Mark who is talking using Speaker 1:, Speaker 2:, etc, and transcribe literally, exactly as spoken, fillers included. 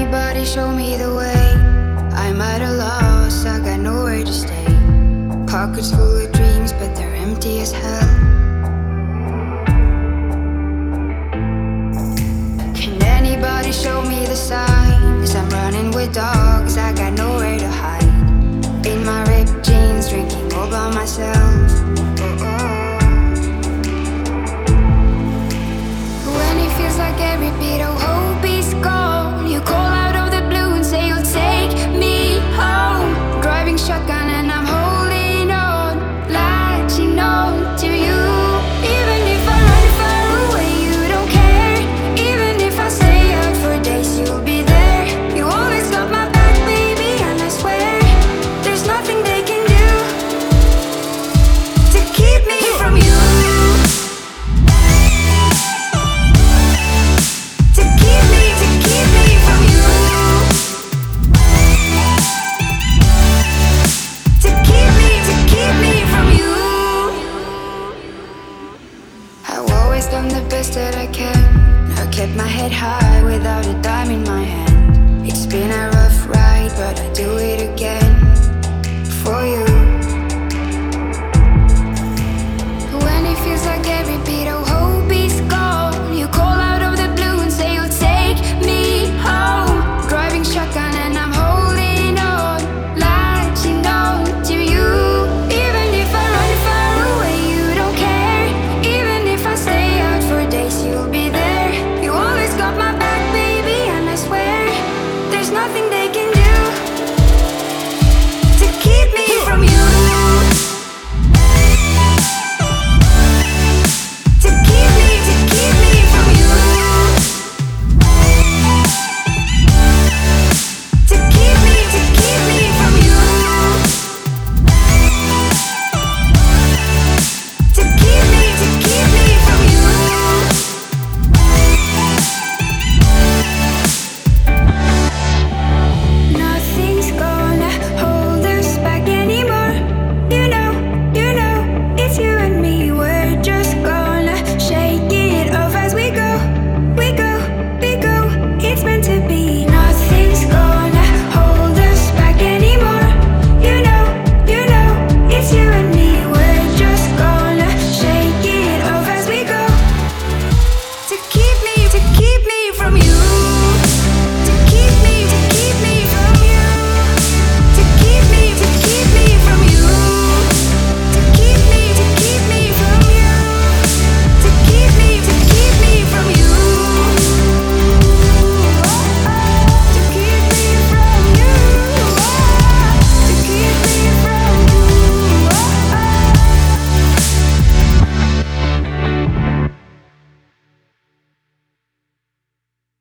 Speaker 1: anybody show me the way? I'm at a loss, I got nowhere to stay. Pockets full of dreams, but they're empty as hell. Can anybody show me the signs? I'm running with dogs, I got nowhere to hide. In my ripped jeans, drinking all by myself. Oh, oh. When it feels like every bit of hope is gone, you call out of the blue and say you'll take me home. Driving shotgun and I'm holding on, latching on to you. Even if I run far away, you don't care. Even if I stay out for days, you'll be there. You always got my back, baby, and I swear there's nothing they can do to keep me from you. To keep me, to keep me from you. To keep me, to keep me from you. I've always done the best that I can. I kept my head high